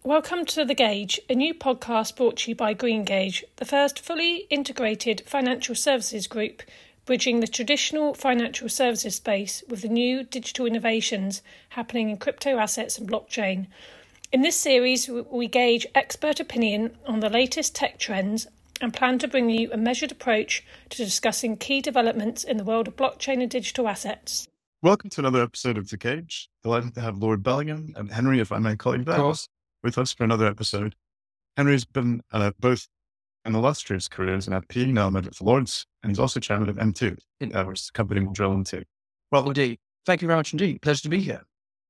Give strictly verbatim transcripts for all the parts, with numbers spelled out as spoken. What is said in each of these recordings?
Welcome to The Gauge, a new podcast brought to you by Greengage, the first fully integrated financial services group, bridging the traditional financial services space with the new digital innovations happening in crypto assets and blockchain. In this series, we gauge expert opinion on the latest tech trends and plan to bring you a measured approach to discussing key developments in the world of blockchain and digital assets. Welcome to another episode of The Cage. Delighted to have Lord Bellingham and Henry, if I may call you that, Of course. with us for another episode. Henry's been uh, both an illustrious career as an M P, now a member of the Lords, and he's also chairman of M two, uh, which is a company we'll drill into. Well, indeed. Thank you very much indeed. Pleasure to be here.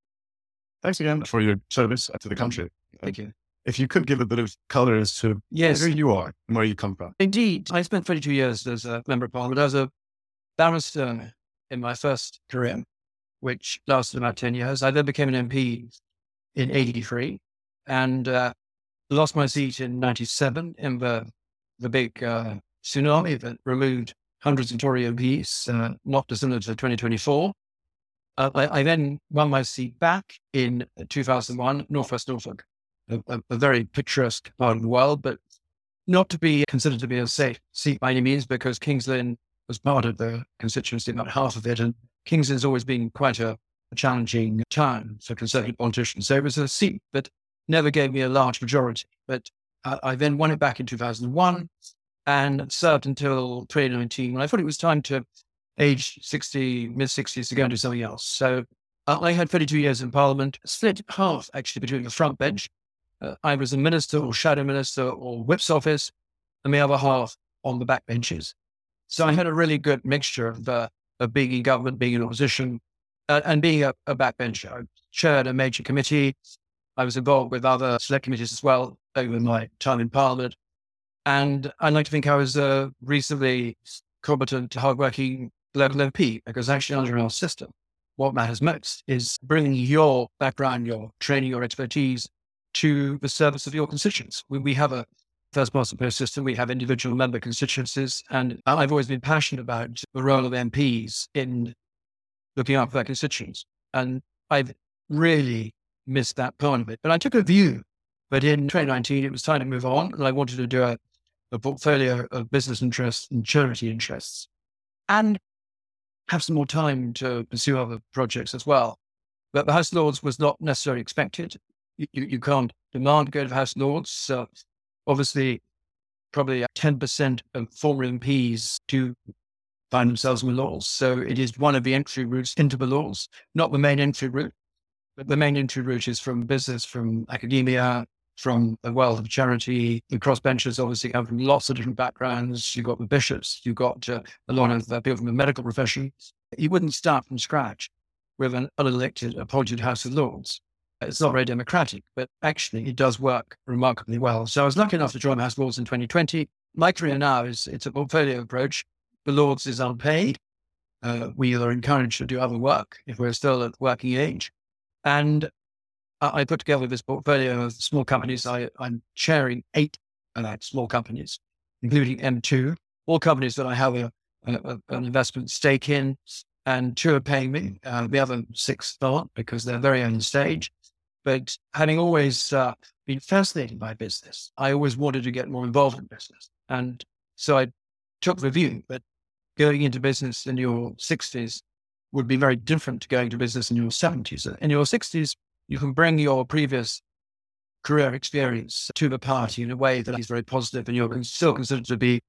Thanks again for your service to the country. Thank you. If you could give a bit of colour as to Yes. who you are and where you come from. Indeed. I spent thirty-two years as a member of parliament. I was a barrister in my first career, which lasted about ten years. I then became an M P in eighty-three and uh, lost my seat in ninety-seven in the, the big uh, tsunami that removed hundreds of Tory M Ps, uh, not dissimilar to twenty twenty-four. Uh, I, I then won my seat back in two thousand one, Northwest Norfolk, a, a, a very picturesque part of the world, but not to be considered to be a safe seat by any means, because Kings Lynn was part of the constituency, about half of it, and Kings Lynn's always been quite a, a challenging town for Conservative politicians. So it was a seat that never gave me a large majority. But uh, I then won it back in two thousand one and served until twenty nineteen, when I thought it was time to age sixty, mid sixties, to go and do something else. So uh, I had thirty-two years in Parliament, split half actually between the front bench. Uh, I was a minister or shadow minister or whip's office, and the other half on the back benches. So I had a really good mixture of, uh, of being in government, being in opposition, uh, and being a, a backbencher. I chaired a major committee. I was involved with other select committees as well over my time in Parliament. And I'd like to think I was a reasonably competent, hardworking local M P, because actually under our system, what matters most is bringing your background, your training, your expertise to the service of your constituents. We, we have a first past the post system. We have individual member constituencies, and I've always been passionate about the role of M Ps in looking after their constituents. And I've really missed that part of it. But I took a view that in twenty nineteen, it was time to move on, and I wanted to do a, a portfolio of business interests and charity interests, and have some more time to pursue other projects as well. But the House of Lords was not necessarily expected. You, you, you can't demand to go to the House of Lords. So obviously, probably ten percent of former M Ps do find themselves in the Lords. So it is one of the entry routes into the Lords, not the main entry route, but the main entry route is from business, from academia, from the world of charity. The crossbenchers obviously come from lots of different backgrounds. You've got the bishops, you've got uh, a lot of uh, people from the medical profession. You wouldn't start from scratch with an unelected, appointed House of Lords. It's not very democratic, but actually it does work remarkably well. So I was lucky enough to join the House of Lords in twenty twenty. My career now is, it's a portfolio approach. The Lords is unpaid. Uh, we are encouraged to do other work if we're still at working age. And I, I put together this portfolio of small companies. I, I'm chairing eight uh, small companies, including M two, all companies that I have a, a, an investment stake in, and two are paying me. Uh, the other six aren't, because they're very early stage. But having always uh, been fascinated by business, I always wanted to get more involved in business. And so I took the view that going into business in your sixties would be very different to going to business in your seventies. In your sixties, you can bring your previous career experience to the party in a way that is very positive, and you're still considered to be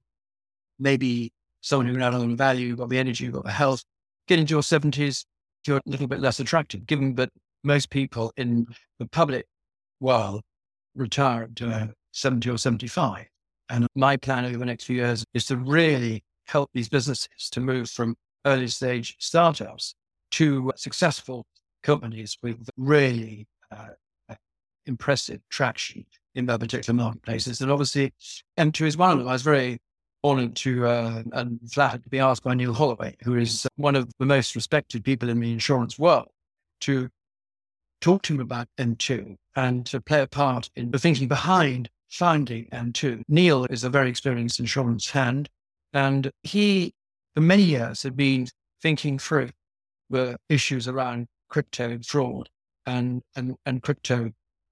maybe someone who can add a lot of value. You've got the energy, you've got the health. Get into your seventies, you're a little bit less attractive, given that most people in the public world retire at uh, seventy or seventy-five. And my plan over the next few years is to really help these businesses to move from early stage startups to successful companies with really uh, impressive traction in their particular marketplaces. And obviously, M two is one of them. I was very honored to uh, and flattered to be asked by Neil Holloway, who is one of the most respected people in the insurance world, to talk to him about M two and to play a part in the thinking behind founding M two. Neil is a very experienced insurance hand, and he, for many years, had been thinking through the issues around crypto fraud and, and, and crypto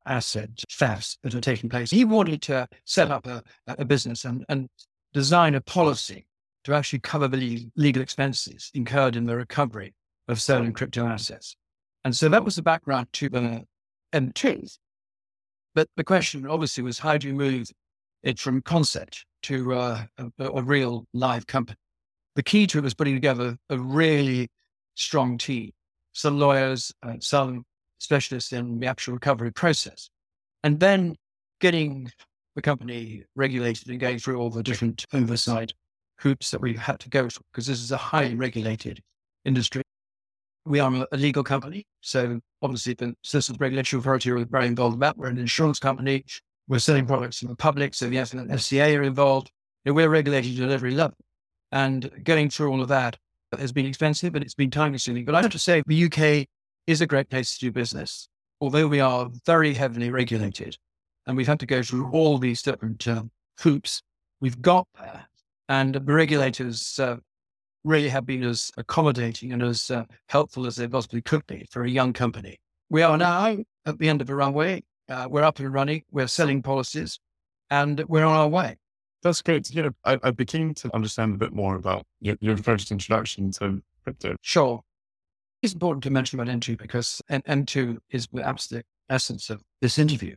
asset thefts that are taking place. He wanted to set up a, a business and, and design a policy to actually cover the legal expenses incurred in the recovery of stolen crypto assets. And so that was the background to the M two. But the question obviously was, how do you move it from concept to uh, a, a real live company? The key to it was putting together a really strong team, some lawyers, uh, some specialists in the actual recovery process, and then getting the company regulated and going through all the different oversight hoops that we had to go through, because this is a highly regulated industry. We are a legal company, so obviously the Citizens Regulatory Authority are very involved in that. We're an insurance company. We're selling products to the public, so the F C A are involved. And we're regulated at every level. And getting through all of that has been expensive, and it's been time-consuming. But I have to say, the U K is a great place to do business, although we are very heavily regulated, and we've had to go through all these different um, hoops. We've got there, and the regulators uh, really have been as accommodating and as uh, helpful as they possibly could be for a young company. We are now at the end of the runway. Uh, we're up and running. We're selling policies, and we're on our way. That's great. You know, I, I'd be keen to understand a bit more about your, your first introduction to crypto. Sure. It's important to mention about M two because M two is the absolute essence of this interview.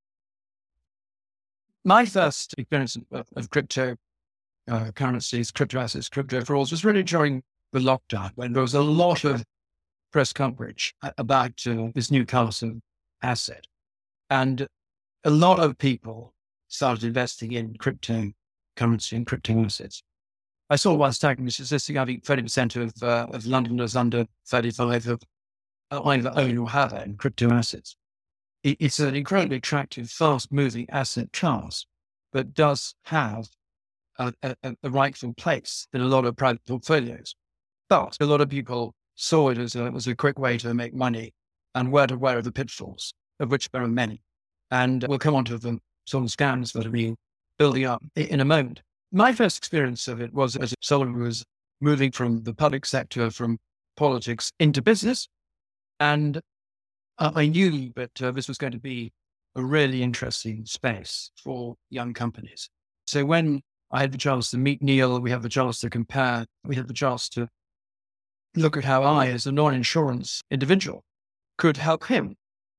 My first experience of, of crypto uh, currencies, crypto assets, crypto frauds was really during the lockdown, when there was a lot of press coverage about uh, this new class of asset. And a lot of people started investing in cryptocurrency and crypto assets. I saw one staggering statistic. I think thirty percent of, uh, of Londoners under thirty-five have either own or have in crypto assets. It, it's an incredibly attractive, fast-moving asset class, but does have a, a, a rightful place in a lot of private portfolios. But a lot of people saw it as a, as a quick way to make money and weren't aware of the pitfalls, of which there are many. And we'll come on to the sort of scams that are being building up in a moment. My first experience of it was as someone who was moving from the public sector, from politics into business. And uh, I knew that uh, this was going to be a really interesting space for young companies. So when I had the chance to meet Neil, we had the chance to compare, we had the chance to look at how I, as a non-insurance individual, could help him.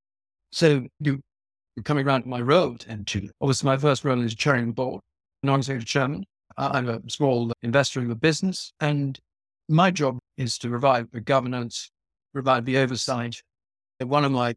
So you coming around to my role at M two, obviously my first role is chairing the board, non-executive chairman. I'm a small investor in the business, and my job is to provide the governance, provide the oversight. And one of my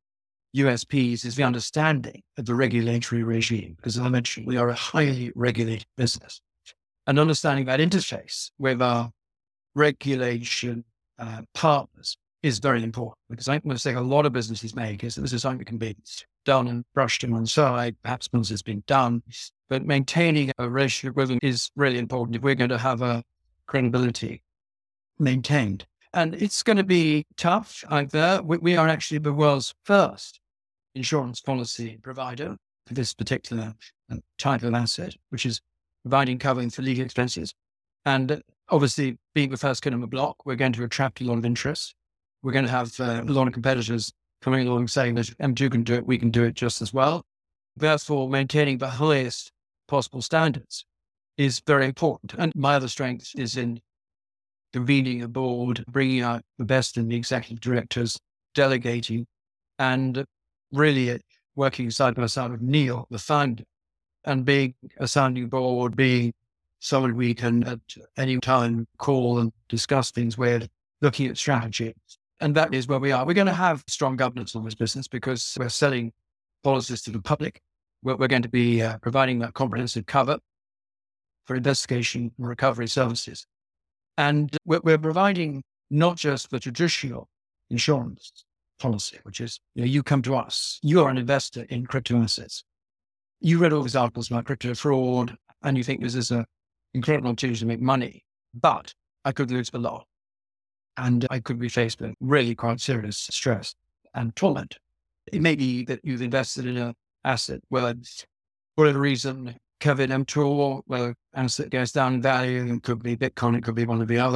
U S Ps is the understanding of the regulatory regime, because as I mentioned, we are a highly regulated business. And understanding that interface with our regulation uh, partners is very important, because I must say a lot of businesses make is that this is something that can be done and brushed to one side, perhaps once it's been done, but maintaining a relationship with them is really important if we're going to have a credibility maintained. And it's going to be tough out there. We, we are actually the world's first insurance policy provider for this particular type of asset, which is providing covering for legal expenses. And obviously, being the first kid on the block, we're going to attract a lot of interest. We're going to have uh, a lot of competitors coming along saying that if M two can do it, we can do it just as well. Therefore, maintaining the highest possible standards is very important. And my other strength is in convening a board, bringing out the best in the executive directors, delegating, and really working side by side with Neil, the founder, and being a sounding board, being someone we can at any time call and discuss things with, looking at strategy. And that is where we are. We're going to have strong governance on this business because we're selling policies to the public. We're, we're going to be uh, providing that comprehensive cover for investigation and recovery services. And we're, we're providing not just the traditional insurance policy, which is, you know, you come to us, you are an investor in crypto assets. You read all these articles about crypto fraud, and you think this is an incredible opportunity to make money, but I could lose a lot. And I could be faced with really quite serious stress and torment. It may be that you've invested in an asset where, for whatever reason, COVID M two, where asset goes down in value, it could be Bitcoin, it could be one of the other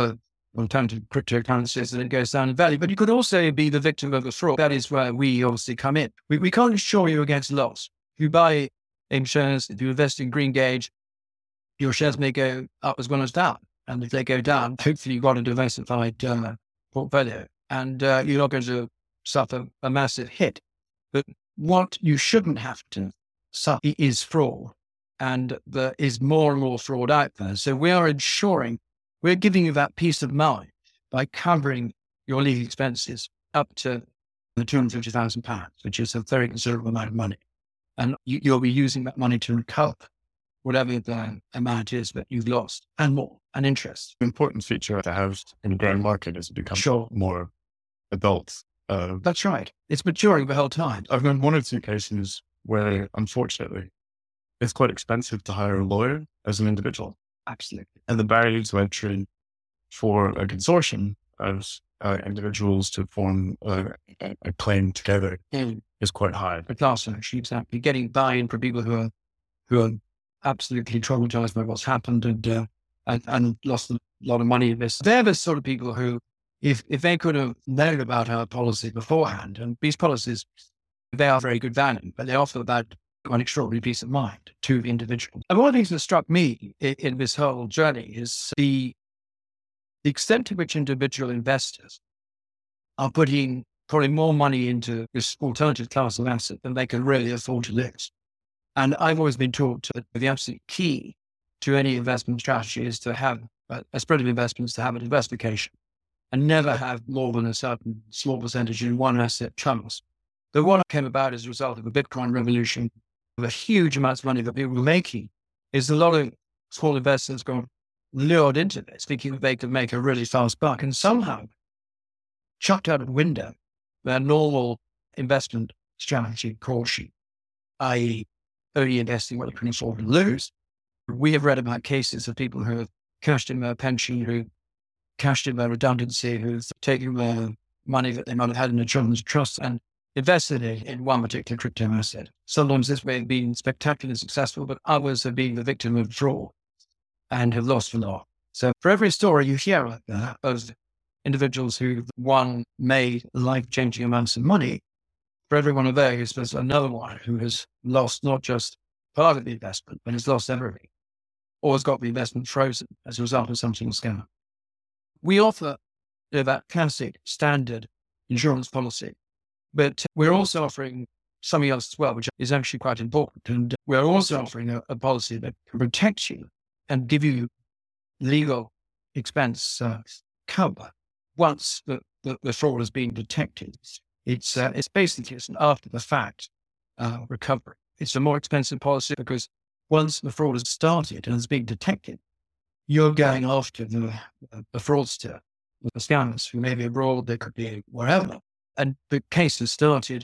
alternative cryptocurrencies and it goes down in value. But you could also be the victim of a fraud. That is where we obviously come in. We, we can't insure you against loss. If you buy AIM shares, if you invest in Greengage, your shares may go up as well as down. And if they go down, hopefully you've got a diversified uh, portfolio and uh, you're not going to suffer a massive hit. But what you shouldn't have to suffer is fraud. And there is more and more fraud out there. So we are ensuring, we're giving you that peace of mind by covering your legal expenses up to the two hundred fifty thousand pounds, which is a very considerable amount of money. And you, you'll be using that money to recover whatever the amount is that you've lost and more, and interest. An important feature to have in the growing market is to become Sure. more adult. Uh, That's right. It's maturing the whole time. I've known one or two cases where, unfortunately, it's quite expensive to hire a lawyer as an individual. Absolutely. And the barrier to entry for a consortium of uh, individuals to form a, a claim together Yeah. is quite high. The class action, exactly. Getting buy-in from people who are who are absolutely traumatized by what's happened and uh, and, and lost a lot of money in this. They're the sort of people who, if if they could have known about our policy beforehand, and these policies, they are very good value, but they offer that an extraordinary peace of mind to the individual. And one of the things that struck me in, in this whole journey is the, the extent to which individual investors are putting probably more money into this alternative class of asset than they can really afford to lose. And I've always been taught that the absolute key to any investment strategy is to have a, a spread of investments, to have a diversification and never have more than a certain small percentage in one asset chunks. The one that came about as a result of the Bitcoin revolution, the huge amounts of money that people were making, is a lot of small investors got lured into this, thinking that they could make a really fast buck and somehow chucked out of the window their normal investment strategy caution, that is only investing what you can afford to lose. We have read about cases of people who have cashed in their pension, who cashed in their redundancy, who've taken their money that they might have had in a children's trust and invested it in one particular crypto asset. Sometimes this may have been spectacularly successful, but others have been the victim of fraud and have lost a lot. So for every story you hear like that of individuals who, one, made life-changing amounts of money, for every one of those, there's another one who has lost not just part of the investment, but has lost everything, or has got the investment frozen as a result of some sort of scam. We offer you know, that classic standard insurance policy, but we're also offering something else as well, which is actually quite important. And we're also offering a, a policy that can protect you and give you legal expense uh, cover once the, the, the fraud has been detected. It's uh, it's basically it's an after the fact uh, recovery. It's a more expensive policy because once the fraud has started and has been detected, you're going after the, the fraudster, the scammers who may be abroad, they could be wherever. And the case has started.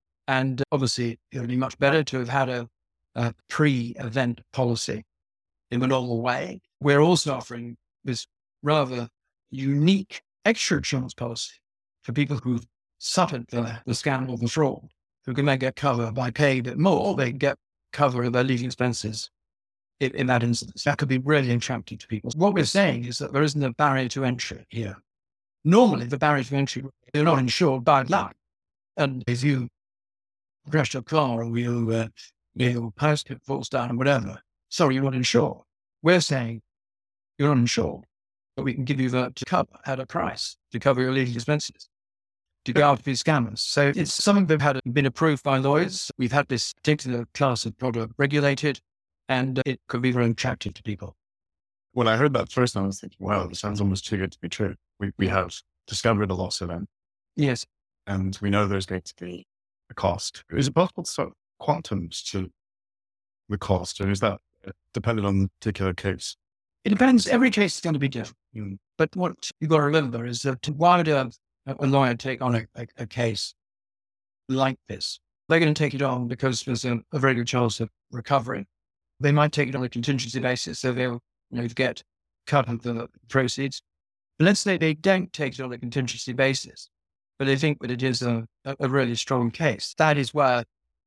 And obviously, it would be much better to have had a, a pre-event policy in the normal way. We're also offering this rather unique extra insurance policy for people who've suffered the, the scam or the fraud, who can then get cover by paying a bit more. They get cover of their legal expenses in, in that instance. That could be really attractive to people. What we're saying is that there isn't a barrier to entry here. Normally, the barrier to entry, you're not insured, bad luck. And if you crash your car or you, uh, your house falls down or whatever, sorry, you're not insured. We're saying you're not insured, but we can give you that to cover at a price to cover your legal expenses, to go after these scammers. So it's something that had been approved by lawyers. We've had this particular class of product regulated, and it could be very attractive to people. When I heard that first, I was thinking, wow, this sounds almost too good to be true. We we have discovered a loss event. Yes. And we know there's going to be a cost. Is it possible to sort of quantums to the cost, or is that dependent on the particular case? It depends. Every case is going to be different. Mm. But what you've got to remember is that why would a, a lawyer take on a, a, a case like this? They're going to take it on because there's a, a very good chance of recovery. They might take it on a contingency basis, so they'll you know, get cut of the proceeds. But let's say they don't take it on a contingency basis, but they think that it is a, a really strong case. That is where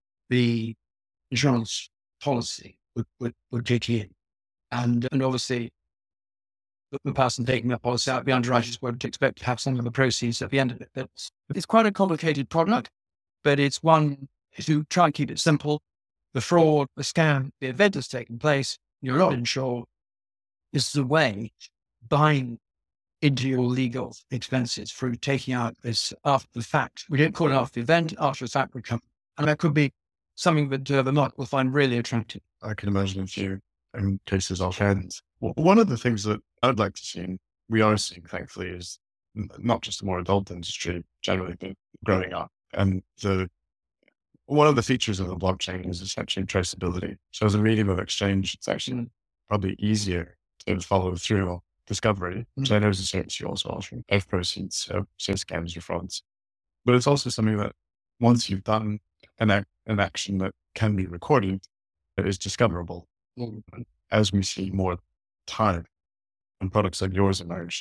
the insurance policy would, would, would kick in. And, and obviously, the, the person taking that policy out, the underwriters would expect to have some of the proceeds at the end of it. It's, it's quite a complicated product, but it's one, if you try and keep it simple, the fraud, the scam, the event that's taken place, you're not insured, is the way buying into your legal expenses through taking out this after the fact. We don't call it after the event, after the fact recovery. And that could be something that uh, the market will find really attractive. I can imagine a few um, cases offhand. Well, one of the things that I'd like to see, and we are seeing, thankfully, is not just a more adult industry generally, but growing up. And the one of the features of the blockchain is essentially traceability. So as a medium of exchange, it's actually mm. probably easier to follow through on discovery, which mm. I know is a service you also offer of proceeds, so, so scams or frauds. But it's also something that once you've done an, ac- an action that can be recorded, that is discoverable. Mm. As we see more time and products like yours emerge,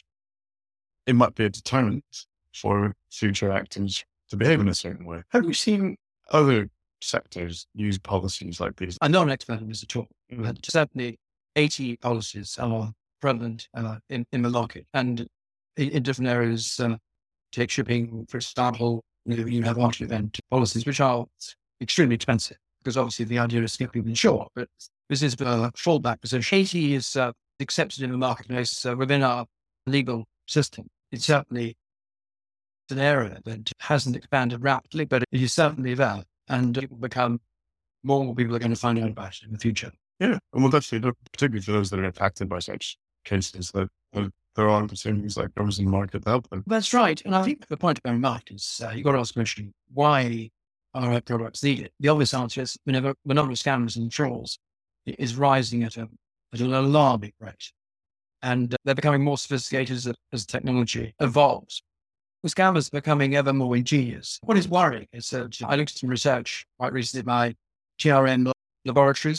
it might be a deterrent for future actors to behave in a certain way. Have you seen other sectors use policies like these? I'm not an expert in this at all, but certainly eighty policies are prevalent uh, in, in the market, and in, in different areas. Uh, take shipping, for example, you, you have after event policies, which are extremely expensive because obviously the idea is to get people insured, but this is a fallback position. eighty is uh, accepted in the marketplace uh, within our legal system. It's certainly an area that hasn't expanded rapidly, but it is certainly there, and it will become more and more people are going to find out about it in the future. Yeah, and well, that's particularly for those that are impacted by such cases, that uh, there are opportunities like those in the market to help them. That's right, and I think the point to bear in mind is uh, you've got to ask the question, why are our products needed? The obvious answer is whenever the number of scams and trolls is rising at, a, at an alarming rate, and uh, they're becoming more sophisticated as, as technology evolves. The scammers are becoming ever more ingenious. What is worrying is that I looked at some research quite recently by T R M laboratories,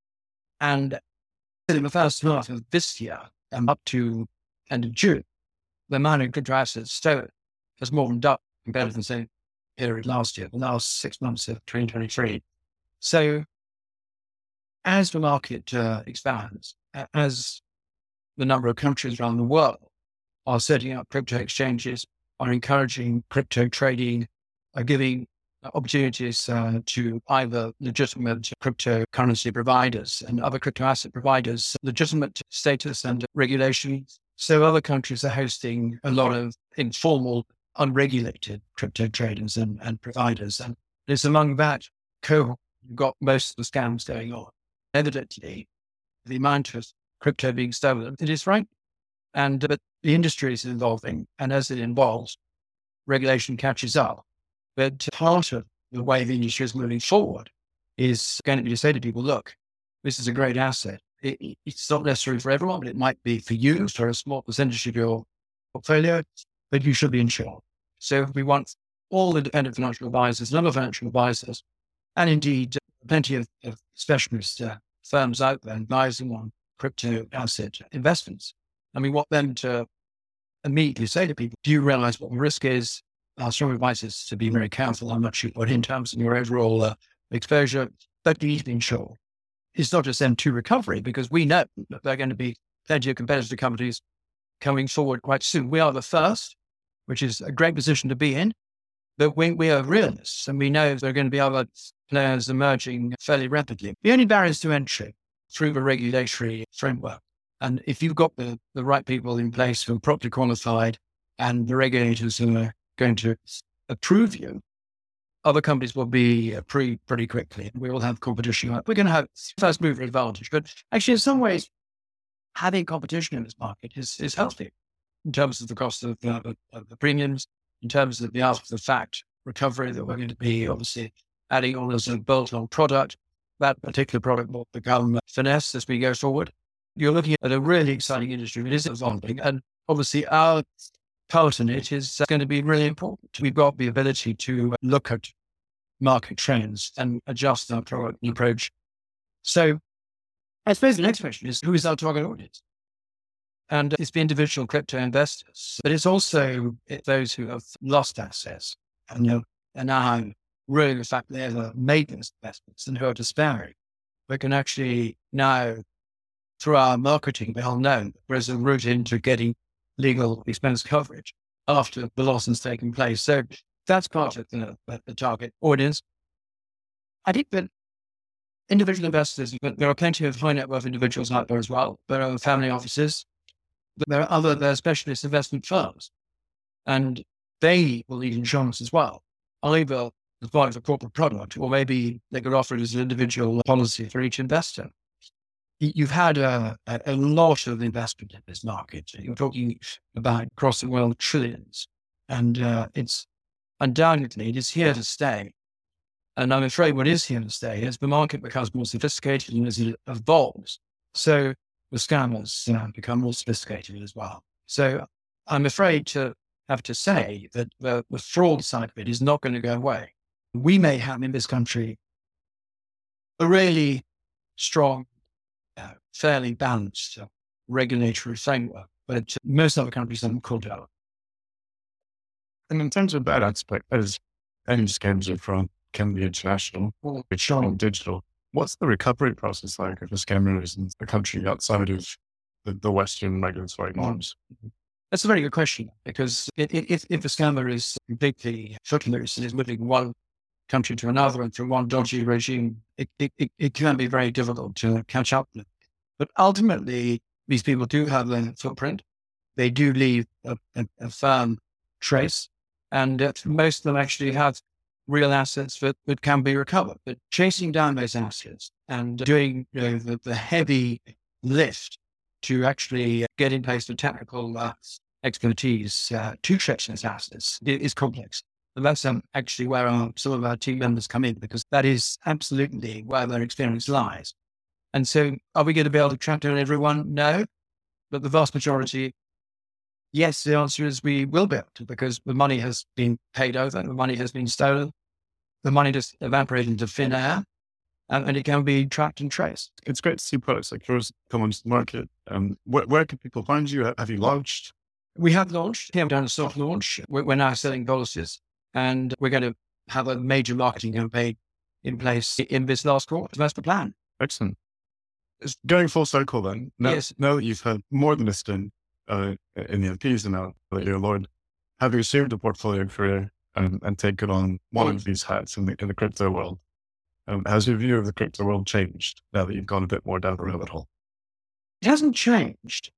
and in the first half of this year and up to end of June, the amount of crypto assets stolen has more than doubled compared to the same period last year, the last six months of twenty twenty-three. So as the market uh, expands, as the number of countries around the world are setting up crypto exchanges, are encouraging crypto trading, are giving opportunities uh, to either legitimate cryptocurrency providers and other crypto asset providers, legitimate status and regulation. So other countries are hosting a lot of informal, unregulated crypto traders and, and providers. And it's among that cohort you've got most of the scams going on. Evidently, the amount of crypto being stolen, it is right. And but the industry is evolving, and as it evolves, regulation catches up. But part of the way the industry is moving forward is going to be to say to people, look, this is a great asset. It, it's not necessary for everyone, but it might be for you, for a small percentage of your portfolio, but you should be insured. So we want all independent financial advisors, number of financial advisors, and indeed plenty of, of specialist uh, firms out there advising on crypto asset investments. And we want them to immediately say to people, do you realize what the risk is? Our strong advice is to be very careful how much you put in terms of your overall uh, exposure, but you need to be insured. It's not just M two recovery, because we know that there are going to be plenty of competitor companies coming forward quite soon. We are the first, which is a great position to be in, but we, we are realists, and we know there are going to be other players emerging fairly rapidly. The only barriers to entry through the regulatory framework. And if you've got the, the right people in place who are properly qualified and the regulators who are going to approve you, other companies will be approved pretty quickly. We will have competition. We're going to have first mover advantage. But actually, in some ways, having competition in this market is, is healthy in terms of the cost of, uh, of the premiums, in terms of the after the fact recovery that we're going to be obviously adding on as a bolt-on product. That particular product will become finesse as we go forward. You're looking at a really exciting industry. It is evolving, and obviously our part in it is going to be really important. We've got the ability to look at market trends and adjust our product and approach. So I suppose the next question is, who is our target audience? And it's the individual crypto investors, but it's also those who have lost access and, you know, and now really the fact they've made those investments and who are despairing. We can actually now through our marketing, well known there's a route into getting legal expense coverage after the loss has taken place. So that's part of the, the target audience. I think that individual investors, but there are plenty of high net worth individuals out there as well. There are family offices. There are other, there are specialist investment firms, and they will need insurance as well, either as part of a corporate product, or maybe they could offer it as an individual policy for each investor. You've had a, a, a lot of investment in this market. You're talking about across the world trillions, and uh, it's undoubtedly it is here to stay. And I'm afraid what is here to stay is the market becomes more sophisticated and as it evolves, so the scammers uh, become more sophisticated as well. So I'm afraid to have to say that the, the fraud side of it is not going to go away. We may have in this country a really strong, uh, fairly balanced uh, regulatory framework, but most other countries haven't caught up. And in terms of that aspect, as any scams are from can be international, Well, it's sure. digital. What's the recovery process like if a scammer is in a country outside of the, the Western regulatory norms? That's a very good question, because it, it, if, if a scammer is completely footloose and is moving one country to another and through one dodgy regime, it, it, it, it can be very difficult to catch up with. But ultimately, these people do have a footprint. They do leave a, a, a firm trace, and uh, most of them actually have real assets that, that can be recovered. But chasing down those assets and doing you know, the, the heavy lift to actually get in place the technical uh, expertise uh, to trace those assets is complex. And that's um, actually where our, some of our team members come in, because that is absolutely where their experience lies. And so are we going to be able to track down everyone? No. But the vast majority, yes, the answer is we will be able to, because the money has been paid over, the money has been stolen, the money just evaporated into thin air, and, and it can be tracked and traced. It's great to see products like yours come onto the market. Um, where, where can people find you? Have you launched? We have launched. We have done a soft launch. We're, we're now selling policies, and we're going to have a major marketing campaign in place in this last quarter. That's the plan. Excellent. It's going full circle then. Now, Yes. now that you've had more than a stint uh, in the M Ps and now that you're a lawyer, have you assumed a portfolio career and, and taken on one of these hats in the, in the crypto world? Um, has your view of the crypto world changed now that you've gone a bit more down the rabbit hole? It hasn't changed.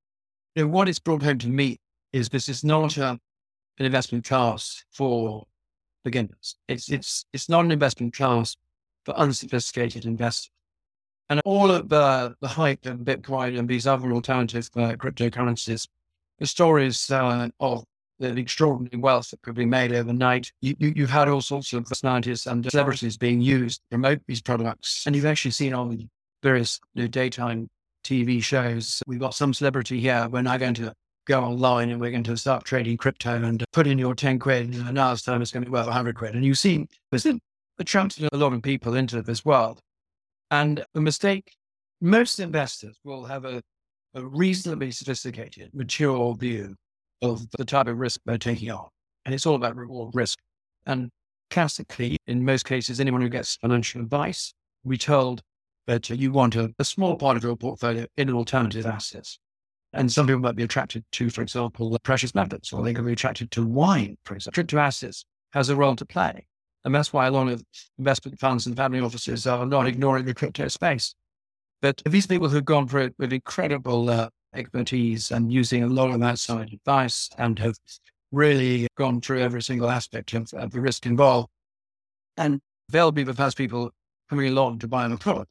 You know, what it's brought home to me is this is not a, an investment class for beginners. It's, it's, it's not an investment class for unsophisticated investors. And all of the, the hype of Bitcoin and these other alternative uh, cryptocurrencies, the stories uh, of the extraordinary wealth that could be made overnight. You, you, you've had all sorts of personalities and celebrities being used to promote these products. And you've actually seen on various you know, daytime T V shows, we've got some celebrity here. We're now going to go online and we're going to start trading crypto and put in your ten quid. And an hour's time it's going to be worth one hundred quid. And you see, there's attracted a lot of people into this world. And the mistake, most investors will have a, a reasonably sophisticated, mature view of the type of risk they're taking on. And it's all about reward risk. And classically, in most cases, anyone who gets financial advice, we told that you want a, a small part of your portfolio in alternative assets. And some people might be attracted to, for example, precious metals, or they can be attracted to wine, for example. Crypto assets has a role to play. And that's why a lot of investment funds and family offices are not ignoring the crypto space. But these people who've gone for it with incredible uh, expertise and using a lot of outside advice and have really gone through every single aspect of, of the risk involved, and they'll be the first people coming along to buy the product.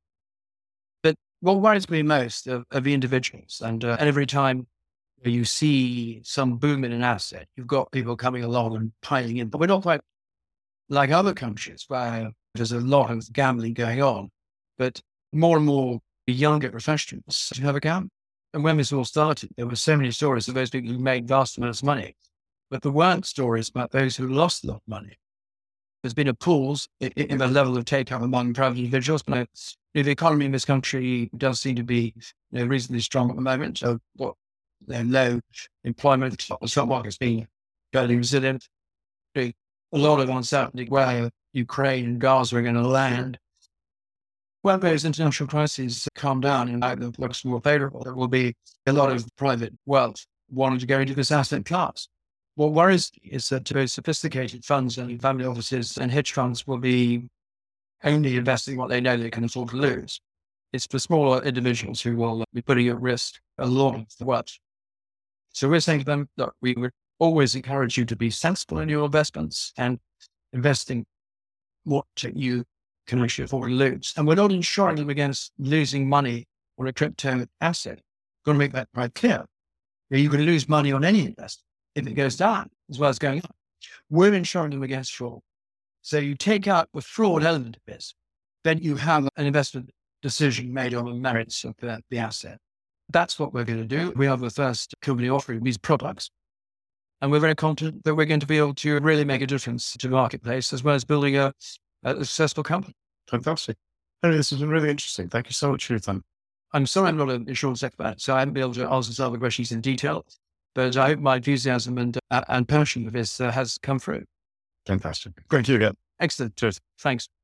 But what worries me most are, are the individuals. And, uh, and every time you see some boom in an asset, you've got people coming along and piling in. But we're not quite like other countries where there's a lot of gambling going on, but more and more younger professionals have a gamble. And when this all started, there were so many stories of those people who made vast amounts of money, but there weren't stories about those who lost a lot of money. There's been a pause in, in the level of take-up among private individuals, but you know, the economy in this country does seem to be you know, reasonably strong at the moment. So what, you know, low employment, the stock market's been fairly resilient. A lot of uncertainty where Ukraine and Gaza are going to land. when those international crises calm down and outlook looks more favorable, there will be a lot of private wealth wanting to go into this asset class. What worries me is that very sophisticated funds and family offices and hedge funds will be only investing what they know they can afford to lose. It's the smaller individuals who will be putting at risk a lot of the wealth. So we're saying to them that we would always encourage you to be sensible in your investments and investing what you can actually afford to lose. And we're not insuring them against losing money on a crypto asset. Got to make that quite clear. You can lose money on any investment if it goes down as well as going up. We're insuring them against fraud. So you take out the fraud element of this, then you have an investment decision made on the merits of the, the asset. That's what we're going to do. We are the first company offering these products. And we're very confident that we're going to be able to really make a difference to the marketplace as well as building a, a successful company. Fantastic. Henry, this has been really interesting. Thank you so much for your time. I'm sorry I'm not an insurance expert, so I haven't been able to answer some of the questions in detail, but I hope my enthusiasm and, uh, and passion for this uh, has come through. Fantastic. Great to you again. Excellent. Cheers. Thanks.